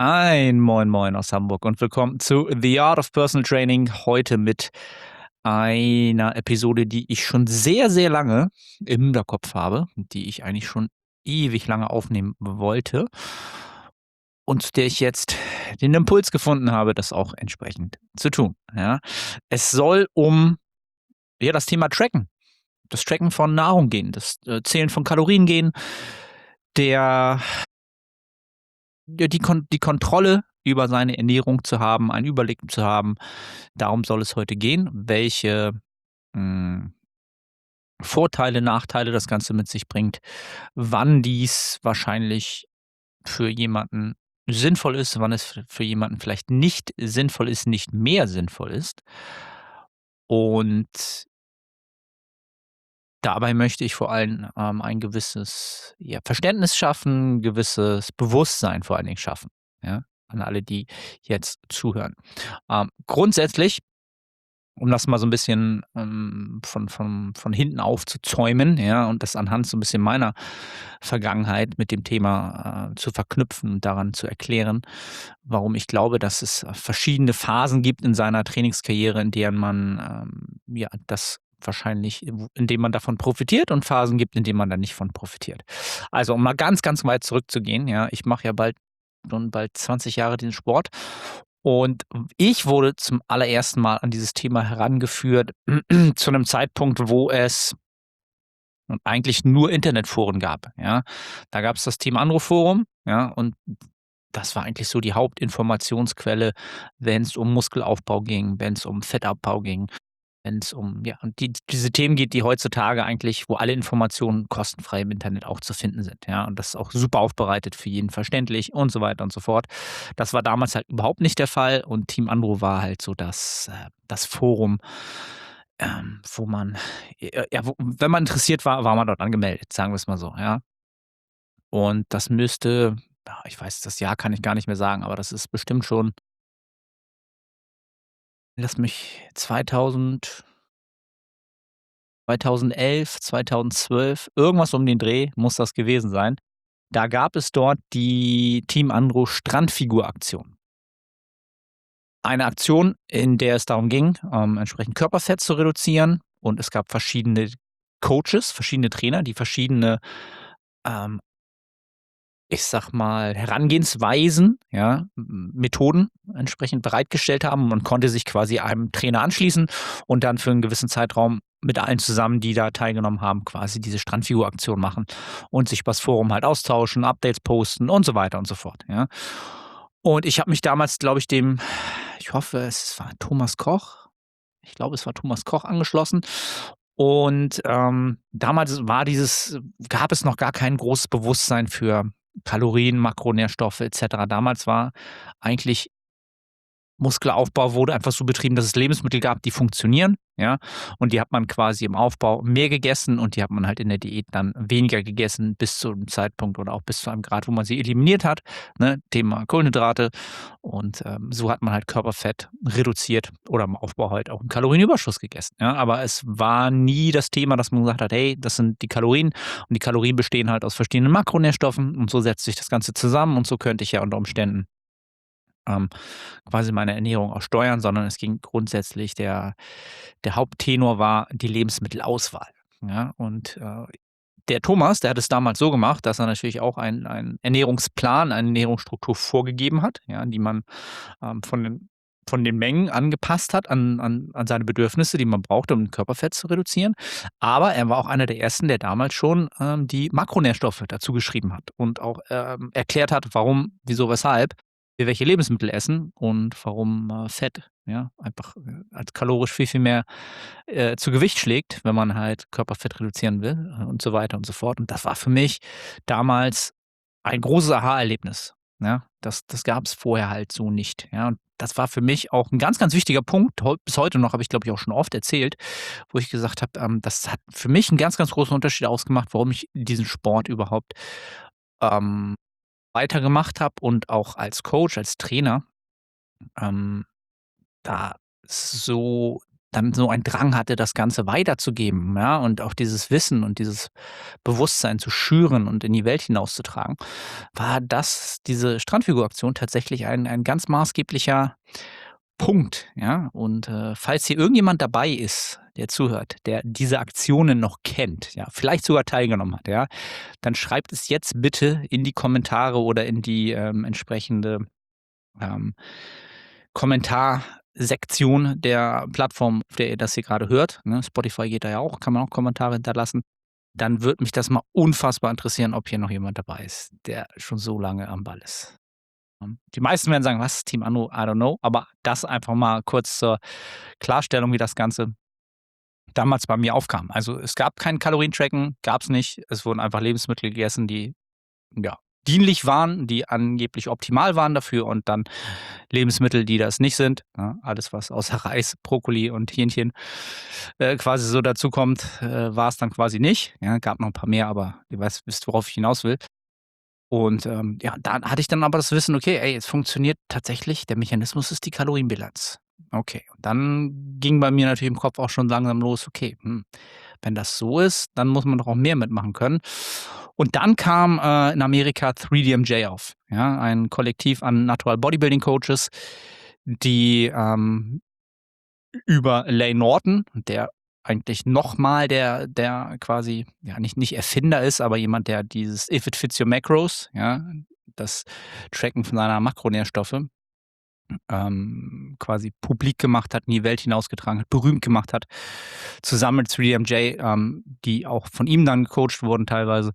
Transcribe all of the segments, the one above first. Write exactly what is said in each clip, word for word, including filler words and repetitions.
Ein Moin Moin aus Hamburg und willkommen zu The Art of Personal Training. Heute mit einer Episode, die ich schon sehr, sehr lange im Hinterkopf habe, die ich eigentlich schon ewig lange aufnehmen wollte und zu der ich jetzt den Impuls gefunden habe, das auch entsprechend zu tun. Ja. Es soll um ja, das Thema Tracken, das Tracken von Nahrung gehen, das äh, Zählen von Kalorien gehen, der Ja, die Kon die Kontrolle über seine Ernährung zu haben, einen Überblick zu haben. Darum soll es heute gehen, welche, hm, Vorteile, Nachteile das Ganze mit sich bringt, wann dies wahrscheinlich für jemanden sinnvoll ist, wann es f für jemanden vielleicht nicht sinnvoll ist, nicht mehr sinnvoll ist. Und dabei möchte ich vor allem, ähm, ein gewisses, ja, Verständnis schaffen, gewisses Bewusstsein vor allen Dingen schaffen, ja, an alle, die jetzt zuhören. Ähm, grundsätzlich, um das mal so ein bisschen, ähm, von von von hinten aufzuzäumen, ja, und das anhand so ein bisschen meiner Vergangenheit mit dem Thema, äh, zu verknüpfen und daran zu erklären, warum ich glaube, dass es verschiedene Phasen gibt in seiner Trainingskarriere, in denen man, ähm, ja, das wahrscheinlich w in denen man davon profitiert und Phasen gibt, in denen man da nicht von profitiert. Also, um mal ganz, ganz weit zurückzugehen, ja, ich mache ja bald schon bald zwanzig Jahre den Sport und ich wurde zum allerersten Mal an dieses Thema herangeführt zu einem Zeitpunkt, wo es eigentlich nur Internetforen gab, ja. Da gab es das Team Andro Forum, ja, und das war eigentlich so die Hauptinformationsquelle, wenn es um Muskelaufbau ging, wenn es um Fettabbau ging, wenn es um, ja, und die diese Themen geht, die heutzutage eigentlich, wo alle Informationen kostenfrei im Internet auch zu finden sind, ja, und das ist auch super aufbereitet, für jeden verständlich und so weiter und so fort. Das war damals halt überhaupt nicht der Fall und Team Andro war halt so das äh, das Forum, ähm, wo man, äh, ja, wo wenn man interessiert war, war man dort angemeldet, sagen wir es mal so, ja. Und das müsste, ja, ich weiß, das Jahr kann ich gar nicht mehr sagen, aber das ist bestimmt schon, lass mich zweitausend zweitausendelf, zweitausendzwölf, irgendwas um den Dreh muss das gewesen sein. Da gab es dort die Team Andro Strandfigur-Aktion. Eine Aktion, in der es darum ging, ähm, entsprechend Körperfett zu reduzieren und es gab verschiedene Coaches, verschiedene Trainer, die verschiedene, ähm, ich sage mal, Herangehensweisen, ja, M Methoden entsprechend bereitgestellt haben. Man konnte sich quasi einem Trainer anschließen und dann für einen gewissen Zeitraum mit allen zusammen, die da teilgenommen haben, quasi diese Strandfiguraktion machen und sich übers Forum halt austauschen, Updates posten und so weiter und so fort, ja. Und ich habe mich damals, glaube ich, dem, ich hoffe, es war Thomas Koch, ich glaube, es war Thomas Koch angeschlossen. Und, ähm, damals war dieses gab es noch gar kein großes Bewusstsein für Kalorien, Makronährstoffe et cetera. Damals war eigentlich Muskelaufbau wurde einfach so betrieben, dass es Lebensmittel gab, die funktionieren, ja? Und die hat man quasi im Aufbau mehr gegessen und die hat man halt in der Diät dann weniger gegessen bis zu 'nem Zeitpunkt oder auch bis zu einem Grad, wo man sie eliminiert hat, ne? Thema Kohlenhydrate. Und, ähm, so hat man halt Körperfett reduziert oder im Aufbau halt auch 'n Kalorienüberschuss gegessen, ja? Aber es war nie das Thema, dass man gesagt hat: „Hey, das sind die Kalorien und die Kalorien bestehen halt aus verschiedenen Makronährstoffen und so setzt sich das Ganze zusammen und so könnte ich ja unter Umständen, ähm, quasi meine Ernährung auch steuern“, sondern es ging grundsätzlich, der der Haupttenor war die Lebensmittelauswahl, ja? Und, äh, der Thomas, der hat es damals so gemacht, dass er natürlich auch einen einen Ernährungsplan, eine Ernährungsstruktur vorgegeben hat, ja, die man, ähm, von den von den Mengen angepasst hat an an an seine Bedürfnisse, die man brauchte, um Körperfett zu reduzieren. Aber er war auch einer der Ersten, der damals schon, ähm, die Makronährstoffe dazu geschrieben hat und auch, ähm, erklärt hat, warum, wieso, weshalb wir welche Lebensmittel essen und warum, äh, Fett, ja, einfach, äh, als kalorisch viel, viel mehr, äh, zu Gewicht schlägt, wenn man halt Körperfett reduzieren will, äh, und so weiter und so fort. Und das war für mich damals ein großes Aha-Erlebnis, ja? Das das gab es vorher halt so nicht, ja? Und das war für mich auch ein ganz, ganz wichtiger Punkt. Heu bis heute noch, habe ich, glaube ich, auch schon oft erzählt, wo ich gesagt habe, ähm, das hat für mich einen ganz, ganz großen Unterschied ausgemacht, warum ich diesen Sport überhaupt, ähm, weitergemacht habe und auch als Coach, als Trainer, ähm, da so dann so einen Drang hatte, das Ganze weiterzugeben, ja, und auch dieses Wissen und dieses Bewusstsein zu schüren und in die Welt hinauszutragen, war das diese Strandfigur-Aktion tatsächlich ein ein ganz maßgeblicher Punkt, ja? Und, äh, falls hier irgendjemand dabei ist, der zuhört, der diese Aktionen noch kennt, ja, vielleicht sogar teilgenommen hat, ja, dann schreibt es jetzt bitte in die Kommentare oder in die, ähm, entsprechende, ähm, Kommentarsektion der Plattform, auf der ihr das hier gerade hört, ne? Spotify geht da ja auch, kann man auch Kommentare hinterlassen. Dann würde mich das mal unfassbar interessieren, ob hier noch jemand dabei ist, der schon so lange am Ball ist. Ähm, die meisten werden sagen: „Was, Team Anno? I don't know." Aber das einfach mal kurz zur Klarstellung, wie das Ganze damals bei mir aufkam. Also, es gab kein Kalorientracken, gab's nicht. Es wurden einfach Lebensmittel gegessen, die, ja, dienlich waren, die angeblich optimal waren dafür und dann Lebensmittel, die das nicht sind, ne? Alles, was außer Reis, Brokkoli und Hähnchen, äh, quasi so dazukommt, äh, war's dann quasi nicht. Ja, gab noch 'n paar mehr, aber ihr weißt wisst, worauf ich hinaus will. Und, ähm, ja, da hatte ich dann aber das Wissen: „Okay, ey, es funktioniert tatsächlich, der Mechanismus ist die Kalorienbilanz." Okay, und dann ging bei mir natürlich im Kopf auch schon langsam los: „Okay, hm, wenn das so ist, dann muss man doch auch mehr mitmachen können." Und dann kam, äh, in Amerika drei D M J auf, ja, ein Kollektiv an Natural Bodybuilding Coaches, die, ähm, über Layne Norton, der eigentlich noch mal der der quasi, ja, nicht nicht Erfinder ist, aber jemand, der dieses „If it fits your macros", ja, das Tracken von seiner Makronährstoffe, ähm, quasi publik gemacht hat, in die Welt hinausgetragen hat, berühmt gemacht hat, zusammen mit drei D M J, ähm, die auch von ihm dann gecoacht wurden teilweise.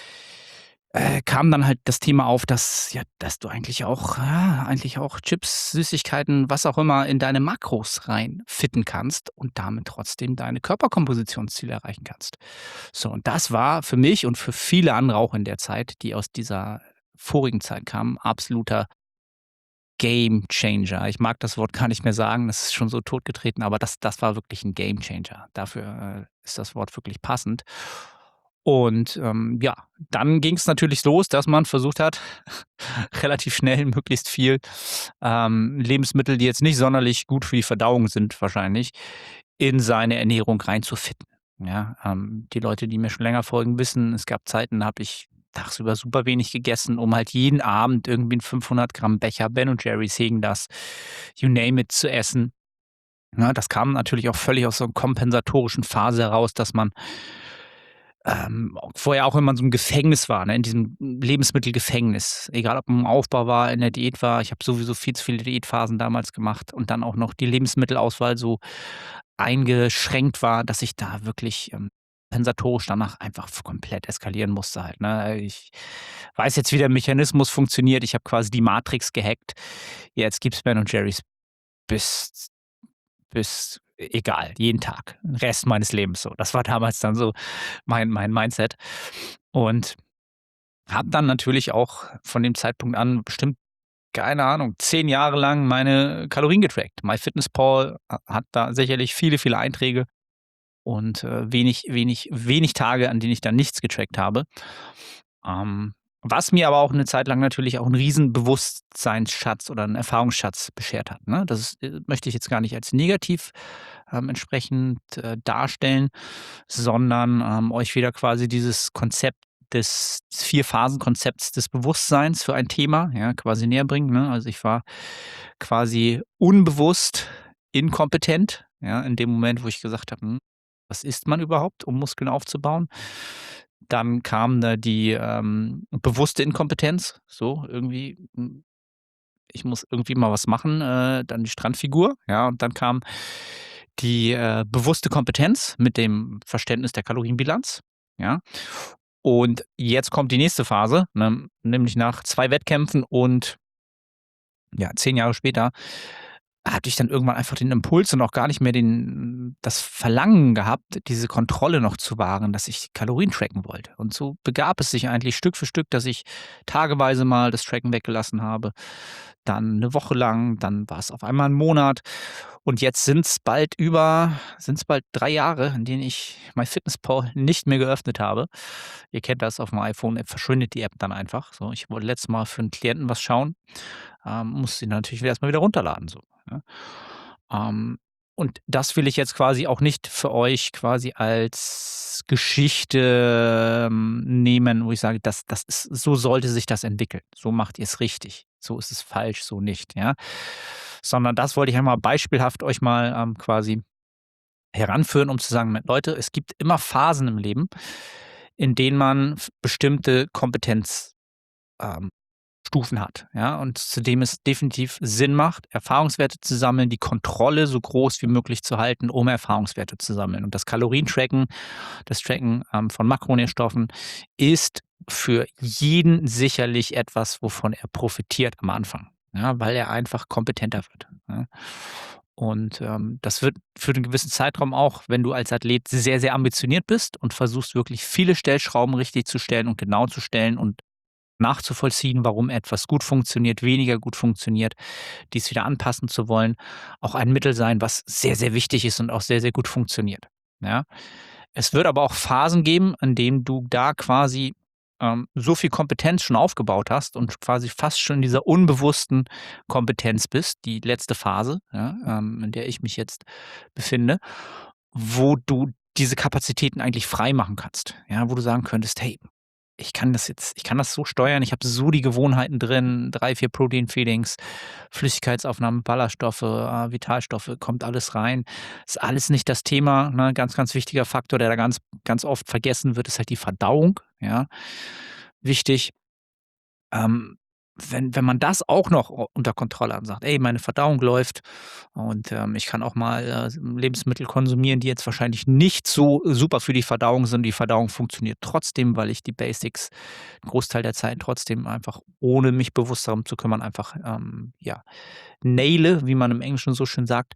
Äh, kam dann halt das Thema auf, dass ja, dass du eigentlich auch ja, eigentlich auch Chips, Süßigkeiten, was auch immer in deine Makros reinfitten kannst und damit trotzdem deine Körperkompositionsziele erreichen kannst. So, und das war für mich und für viele andere auch in der Zeit, die aus dieser vorigen Zeit kamen, absoluter Gamechanger. Ich mag das Wort gar nicht mehr sagen, das ist schon so totgetreten, aber das das war wirklich 'n Gamechanger. Dafür, äh, ist das Wort wirklich passend. Und, ähm, ja, dann ging's natürlich los, dass man versucht hat, relativ schnell möglichst viel, ähm, Lebensmittel, die jetzt nicht sonderlich gut für die Verdauung sind wahrscheinlich, in seine Ernährung reinzufitten, ja? Ähm, die Leute, die mir schon länger folgen, wissen, es gab Zeiten, da habe ich tagsüber super wenig gegessen, um halt jeden Abend irgendwie 'n fünfhundert Gramm Becher Ben und Jerry's, Häagen-Dazs, you name it, zu essen. Ne, das kam natürlich auch völlig aus so 'ner kompensatorischen Phase heraus, dass man ähm, vorher auch immer in so 'nem Gefängnis war, ne, in diesem Lebensmittelgefängnis. Egal, ob man im Aufbau war, in der Diät war. Ich habe sowieso viel zu viele Diätphasen damals gemacht und dann auch noch die Lebensmittelauswahl so eingeschränkt war, dass ich da wirklich, ähm, kompensatorisch danach einfach f komplett eskalieren musste halt, ne? Ich weiß jetzt, wie der Mechanismus funktioniert. Ich habe quasi die Matrix gehackt. Jetzt gibt's Ben und Jerry's bis bis egal, jeden Tag, Rest meines Lebens so. Das war damals dann so mein mein Mindset. Und habe dann natürlich auch von dem Zeitpunkt an bestimmt, keine Ahnung, zehn Jahre lang meine Kalorien getrackt. MyFitnessPal ha hat da sicherlich viele, viele Einträge und, äh, wenig wenig wenig Tage, an denen ich dann nichts getrackt habe. Ähm, was mir aber auch 'ne Zeit lang natürlich auch 'n riesen Bewusstseinsschatz oder 'n Erfahrungsschatz beschert hat, ne? Das ist äh, möchte ich jetzt gar nicht als negativ, ähm, entsprechend, äh, darstellen, sondern, ähm, euch wieder quasi dieses Konzept des Vier-Phasen-Konzepts des Bewusstseins für ein Thema, ja, quasi näherbringen, ne? Also, ich war quasi unbewusst inkompetent, ja, in dem Moment, wo ich gesagt habe: „Hm, was isst man überhaupt, um Muskeln aufzubauen?" Dann kam da die, ähm, bewusste Inkompetenz, so irgendwie, hm, ich muss irgendwie mal was machen, äh, dann die Strandfigur, ja, und dann kam die, äh, bewusste Kompetenz mit dem Verständnis der Kalorienbilanz, ja? Und jetzt kommt die nächste Phase, ne, nämlich nach zwei Wettkämpfen und ja, zehn Jahre später hatte ich dann irgendwann einfach den Impuls und auch gar nicht mehr den das Verlangen gehabt, diese Kontrolle noch zu wahren, dass ich Kalorien tracken wollte. Und so begab es sich eigentlich Stück für Stück, dass ich tageweise mal das Tracken weggelassen habe, dann 'ne Woche lang, dann war's auf einmal 'n Monat und jetzt sind's bald über sind's bald drei Jahre, in denen ich MyFitnessPal nicht mehr geöffnet habe. Ihr kennt das, auf'm iPhone verschwindet die App dann einfach so. Ich wollte letztes Mal für 'n Klienten was schauen, ähm, musste sie natürlich erst mal wieder runterladen so, ne? Ähm Und das will ich jetzt quasi auch nicht für euch quasi als Geschichte, ähm, nehmen, wo ich sage, das das ist so sollte sich das entwickeln. So macht ihr's richtig. So ist es falsch, so nicht, ja? Sondern das wollte ich einmal beispielhaft euch mal, ähm, quasi heranführen, um zu sagen: „Leute, es gibt immer Phasen im Leben, in denen man f bestimmte Kompetenz ähm, Stufen hat, ja, und zudem es definitiv Sinn macht, Erfahrungswerte zu sammeln, die Kontrolle so groß wie möglich zu halten, um Erfahrungswerte zu sammeln. Und das Kalorientracken, das Tracken, ähm, von Makronährstoffen ist für jeden sicherlich etwas, wovon er profitiert am Anfang, ja, weil er einfach kompetenter wird, ja? Und, ähm, das wird für 'n gewissen Zeitraum auch, wenn du als Athlet sehr, sehr ambitioniert bist und versuchst, wirklich viele Stellschrauben richtig zu stellen und genau zu stellen und nachzuvollziehen, warum etwas gut funktioniert, weniger gut funktioniert, dies wieder anpassen zu wollen, auch ein Mittel sein, was sehr, sehr wichtig ist und auch sehr, sehr gut funktioniert, ja? Es wird aber auch Phasen geben, an denen du da quasi, ähm, so viel Kompetenz schon aufgebaut hast und quasi fast schon in dieser unbewussten Kompetenz bist, die letzte Phase, ja, ähm, in der ich mich jetzt befinde, wo du diese Kapazitäten eigentlich freimachen kannst, ja, wo du sagen könntest: „Hey, ich kann das jetzt ich kann das so steuern, ich habe so die Gewohnheiten drin, drei, vier Protein-Feedings, Flüssigkeitsaufnahme, Ballaststoffe, äh, Vitalstoffe, kommt alles rein.“ Ist alles nicht das Thema, ne? Ganz, ganz wichtiger Faktor, der da ganz ganz oft vergessen wird, ist halt die Verdauung, ja, wichtig. Ähm, wenn wenn man das auch noch o unter Kontrolle hat und sagt: „Ey, meine Verdauung läuft und, ähm, ich kann auch mal, äh, Lebensmittel konsumieren, die jetzt wahrscheinlich nicht so super für die Verdauung sind. Die Verdauung funktioniert trotzdem, weil ich die Basics 'n Großteil der Zeit trotzdem einfach, ohne mich bewusst darum zu kümmern, einfach, ähm, ja, naile, wie man im Englischen so schön sagt.“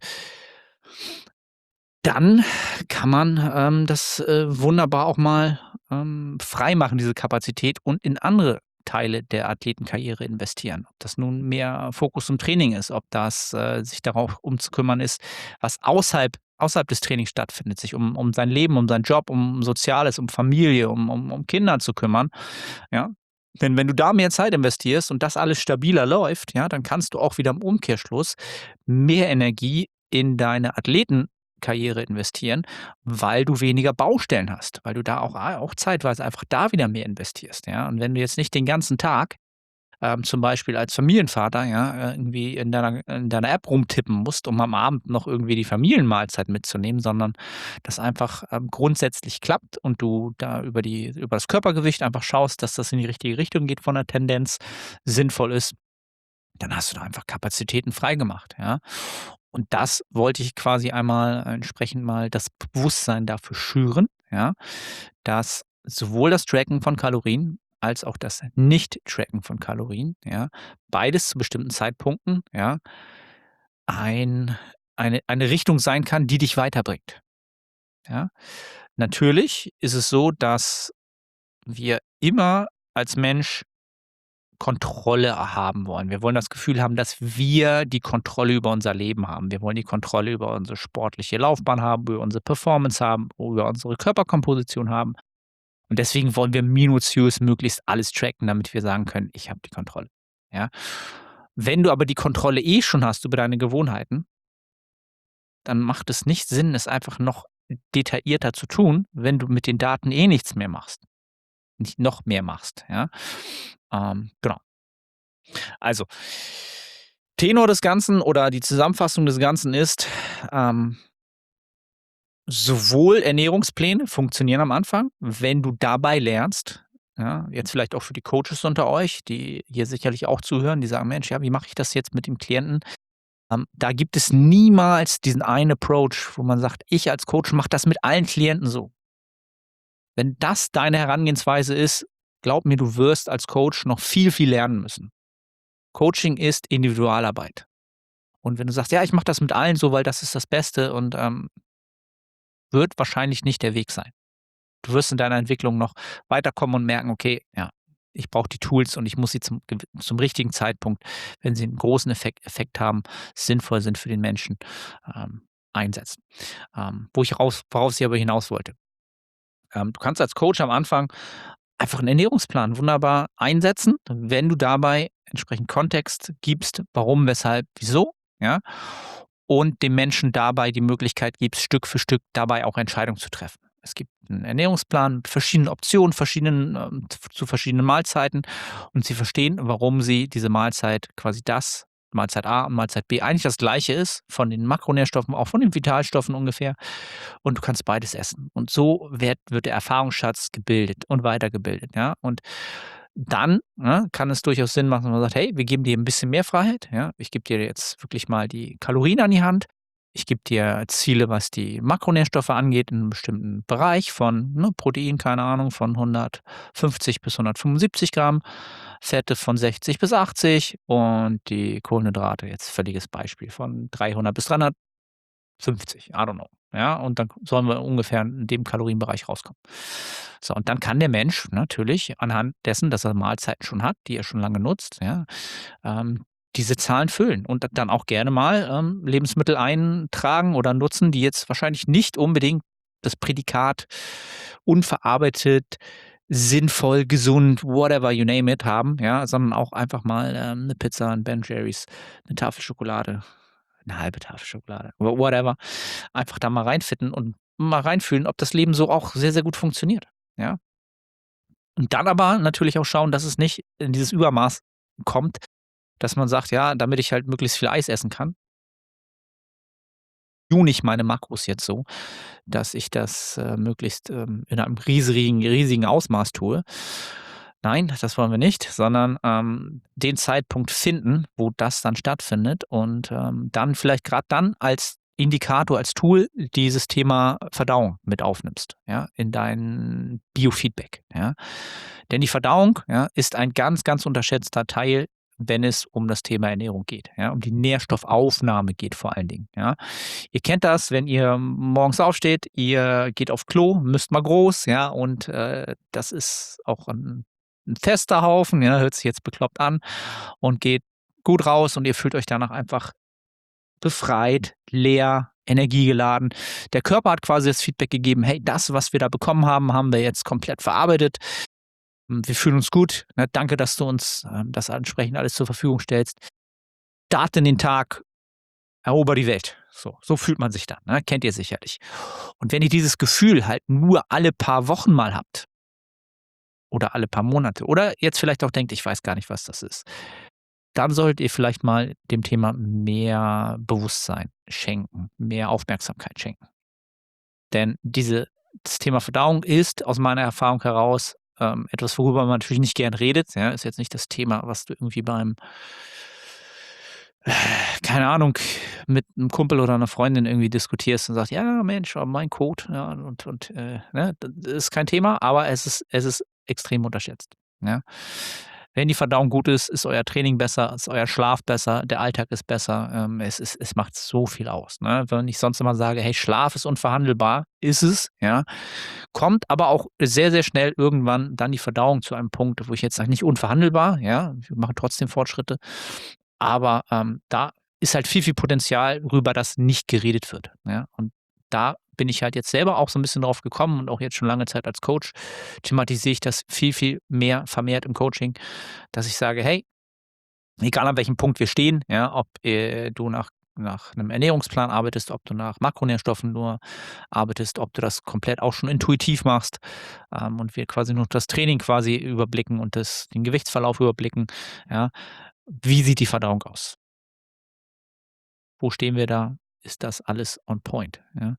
Dann kann man, ähm, das, äh, wunderbar auch mal, ähm, freimachen, diese Kapazität und in andere Teile der Athletenkarriere investieren. Ob das nun mehr Fokus im Training ist, ob das, äh, sich darauf um zu kümmern ist, was außerhalb außerhalb des Trainings stattfindet, sich um um sein Leben, um seinen Job, um Soziales, um Familie, um um um Kinder zu kümmern, ja? Denn wenn du da mehr Zeit investierst und das alles stabiler läuft, ja, dann kannst du auch wieder im Umkehrschluss mehr Energie in deine Athletenkarriere investieren, weil du weniger Baustellen hast, weil du da auch a auch zeitweise einfach da wieder mehr investierst, ja? Und wenn du jetzt nicht den ganzen Tag, ähm, zum Beispiel als Familienvater, ja, äh, irgendwie in deiner in deiner App rumtippen musst, um am Abend noch irgendwie die Familienmahlzeit mitzunehmen, sondern das einfach, ähm, grundsätzlich klappt und du da über die über das Körpergewicht einfach schaust, dass das in die richtige Richtung geht von der Tendenz, sinnvoll ist, dann hast du da einfach Kapazitäten freigemacht, ja? Und das wollte ich quasi einmal entsprechend mal das Bewusstsein dafür schüren, ja, dass sowohl das Tracken von Kalorien als auch das Nicht-Tracken von Kalorien, ja, beides zu bestimmten Zeitpunkten, ja ein eine eine Richtung sein kann, die dich weiterbringt, ja? Natürlich ist es so, dass wir immer als Mensch Kontrolle haben wollen. Wir wollen das Gefühl haben, dass wir die Kontrolle über unser Leben haben. Wir wollen die Kontrolle über unsere sportliche Laufbahn haben, über unsere Performance haben, über unsere Körperkomposition haben. Und deswegen wollen wir minutiös möglichst alles tracken, damit wir sagen können: „Ich habe die Kontrolle“, ja? Wenn du aber die Kontrolle eh schon hast über deine Gewohnheiten dann macht es nicht Sinn, es einfach noch detaillierter zu tun, wenn du mit den Daten eh nichts mehr machst nicht noch mehr machst, ja? Ähm, genau. Also Tenor des Ganzen oder die Zusammenfassung des Ganzen ist, ähm sowohl Ernährungspläne funktionieren am Anfang, wenn du dabei lernst, ja, jetzt vielleicht auch für die Coaches unter euch, die hier sicherlich auch zuhören, die sagen: „Mensch, ja, wie mache ich das jetzt mit dem Klienten?“ Ähm, da gibt es niemals diesen einen Approach, wo man sagt: „Ich als Coach mache das mit allen Klienten so.“ Wenn das deine Herangehensweise ist, glaube mir, du wirst als Coach noch viel, viel lernen müssen. Coaching ist Individualarbeit. Und wenn du sagst: „Ja, ich mache das mit allen so, weil das ist das Beste“ und, ähm wird wahrscheinlich nicht der Weg sein. Du wirst in deiner Entwicklung noch weiterkommen und merken: „Okay, ja, ich brauche die Tools und ich muss sie zum gew zum richtigen Zeitpunkt, wenn sie 'n großen Effekt Effekt haben, sinnvoll sind für den Menschen, ähm, einsetzen.“ Ähm, wo ich raus worauf ich aber hinaus wollte. Ähm, du kannst als Coach am Anfang einfach 'n Ernährungsplan wunderbar einsetzen, wenn du dabei entsprechend Kontext gibst, warum, weshalb, wieso, ja? und dem Menschen dabei die Möglichkeit gibst, Stück für Stück dabei auch Entscheidungen zu treffen. Es gibt 'n Ernährungsplan mit verschiedenen Optionen, verschiedenen ähm, z zu verschiedenen Mahlzeiten und sie verstehen, warum sie diese Mahlzeit quasi das Mahlzeit A und Mahlzeit B eigentlich das Gleiche ist, von den Makronährstoffen, auch von den Vitalstoffen ungefähr und du kannst beides essen. Und so werd wird der Erfahrungsschatz gebildet und weitergebildet, ja? Und dann, ne, kann es durchaus Sinn machen, wenn man sagt: „Hey, wir geben dir 'n bisschen mehr Freiheit, ja? Ich gebe dir jetzt wirklich mal die Kalorien an die Hand. Ich gebe dir Ziele, was die Makronährstoffe angeht in 'nem bestimmten Bereich von, ne, Protein, keine Ahnung, von hundertfünfzig bis hundertfünfundsiebzig Gramm, Fette von sechzig bis achtzig und die Kohlenhydrate, jetzt völliges Beispiel, von dreihundert bis dreihundertfünfzig, I don't know, ja? Und dann sollen wir ungefähr in dem Kalorienbereich rauskommen. So, und dann kann der Mensch natürlich anhand dessen, dass er Mahlzeiten schon hat, die er schon lange nutzt, ja, ähm, diese Zahlen füllen und d dann auch gerne mal, ähm, Lebensmittel eintragen oder nutzen, die jetzt wahrscheinlich nicht unbedingt das Prädikat unverarbeitet, sinnvoll, gesund, whatever you name it haben, ja, sondern auch einfach mal, ähm, 'ne Pizza, 'n Ben Jerry's, 'ne Tafel Schokolade, 'ne halbe Tafel Schokolade, wha whatever. Einfach da mal reinfitten und mal reinfühlen, ob das Leben so auch sehr, sehr gut funktioniert, ja? Und dann aber natürlich auch schauen, dass es nicht in dieses Übermaß kommt, dass man sagt: „Ja, damit ich halt möglichst viel Eis essen kann“ tune ich meine Makros jetzt so, dass ich das, äh, möglichst, ähm, in einem riesrigen riesigen Ausmaß tue. Nein, das wollen wir nicht, sondern, ähm, den Zeitpunkt finden, wo das dann stattfindet und, ähm, dann vielleicht grad dann als Indikator, als Tool dieses Thema Verdauung mit aufnimmst, ja, in dein Biofeedback, ja? Denn die Verdauung, ja, ist ein ganz, ganz unterschätzter Teil, wenn es um das Thema Ernährung geht, ja, um die Nährstoffaufnahme geht vor allen Dingen, ja? Ihr kennt das, wenn ihr morgens aufsteht, ihr geht auf Klo, müsst mal groß, ja, und, äh, das ist auch 'n 'n fester Haufen, ja, hört sich jetzt bekloppt an und geht gut raus und ihr fühlt euch danach einfach befreit, leer, energiegeladen. Der Körper hat quasi das Feedback gegeben: „Hey, das, was wir da bekommen haben, haben wir jetzt komplett verarbeitet. Hm, wir fühlen uns gut, ne? Danke, dass du uns, ähm, das entsprechend alles zur Verfügung stellst. Starte in den Tag, erober die Welt.“ So so fühlt man sich dann, ne? Kennt ihr sicherlich. Und wenn ihr dieses Gefühl halt nur alle paar Wochen mal habt oder alle paar Monate oder jetzt vielleicht auch denkt: „Ich weiß gar nicht, was das ist“, dann solltet ihr vielleicht mal dem Thema mehr Bewusstsein schenken, mehr Aufmerksamkeit schenken. Denn diese das Thema Verdauung ist aus meiner Erfahrung heraus, ähm, etwas, worüber man natürlich nicht gern redet, ja? Ist jetzt nicht das Thema, was du irgendwie beim keine Ahnung, mit 'nem Kumpel oder 'ner Freundin irgendwie diskutierst und sagst: „Ja, Mensch, aber mein Code, ja, und und, äh, ne?“ D ist kein Thema, aber es ist es ist extrem unterschätzt, ja? Wenn die Verdauung gut ist, ist euer Training besser, ist euer Schlaf besser, der Alltag ist besser, ähm, es es es macht so viel aus, ne? Wenn ich sonst immer sage: „Hey, Schlaf ist unverhandelbar“, ist es, ja? Kommt aber auch sehr, sehr schnell irgendwann dann die Verdauung zu einem Punkt, wo ich jetzt sage, nicht unverhandelbar, ja? Wir machen trotzdem Fortschritte, aber, ähm, da ist halt viel, viel Potenzial, worüber das nicht geredet wird, ja? Und da bin ich halt jetzt selber auch so 'n bisschen drauf gekommen und auch jetzt schon lange Zeit als Coach thematisiere ich das viel, viel mehr vermehrt im Coaching, dass ich sage: „Hey, egal an welchem Punkt wir stehen, ja, ob, äh, du nach nach 'nem Ernährungsplan arbeitest, ob du nach Makronährstoffen nur arbeitest, ob du das komplett auch schon intuitiv machst, ähm, und wir quasi nur das Training quasi überblicken und das den Gewichtsverlauf überblicken, ja? Wie sieht die Verdauung aus?“ Wo stehen wir da? Ist das alles on point, ja?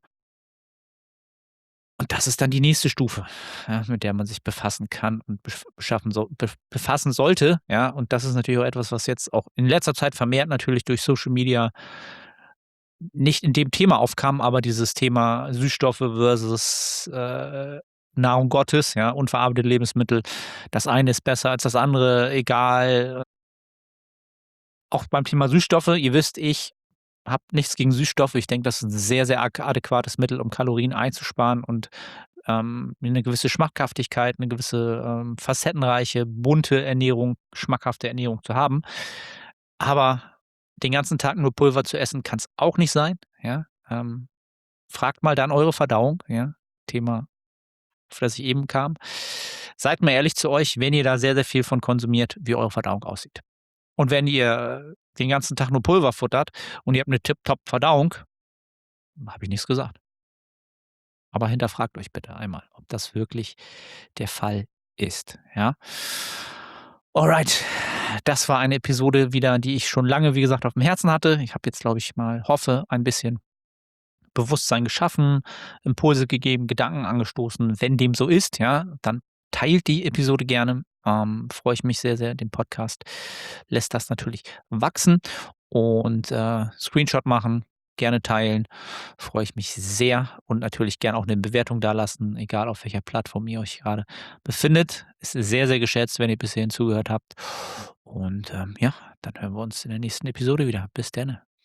Und das ist dann die nächste Stufe, ja, mit der man sich befassen kann und besch beschaffen soll bef befassen sollte, ja? Und das ist natürlich auch etwas, was jetzt auch in letzter Zeit vermehrt natürlich durch Social Media nicht in dem Thema aufkam, aber dieses Thema Süßstoffe versus, äh, Nahrung Gottes, ja, unverarbeitete Lebensmittel. Das eine ist besser als das andere, egal auch beim Thema Süßstoffe. Ihr wisst, ich habe nichts gegen Süßstoffe. Ich denke, das ist 'n sehr, sehr ak adäquates Mittel, um Kalorien einzusparen und, ähm, 'ne gewisse Schmackhaftigkeit, 'ne gewisse, ähm, facettenreiche, bunte Ernährung, schmackhafte Ernährung zu haben. Aber den ganzen Tag nur Pulver zu essen, kann's auch nicht sein, ja? Ähm, fragt mal dann eure Verdauung, ja? Thema, auf das ich eben kam. Seid mal ehrlich zu euch, wenn ihr da sehr, sehr viel von konsumiert, wie eure Verdauung aussieht. Und wenn ihr den ganzen Tag nur Pulver futtert und ihr habt 'ne tipptopp-Verdauung, habe ich nix gesagt. Aber hinterfragt euch bitte einmal, ob das wirklich der Fall ist, ja? Alright, das war eine Episode wieder, die ich schon lange, wie gesagt, aufm Herzen hatte. Ich habe jetzt, glaube ich mal hoffe, ein bisschen Bewusstsein geschaffen, Impulse gegeben, Gedanken angestoßen. Wenn dem so ist, ja, dann teilt die Episode gerne. Ähm, freue ich mich sehr, sehr. Den Podcast lässt das natürlich wachsen und, äh, Screenshot machen, gerne teilen, freue ich mich sehr und natürlich gerne auch 'ne Bewertung dalassen, egal auf welcher Plattform ihr euch grade befindet. Ist sehr, sehr geschätzt, wenn ihr bis hierhin zugehört habt und, ähm, ja, dann hören wir uns in der nächsten Episode wieder. Bis denne.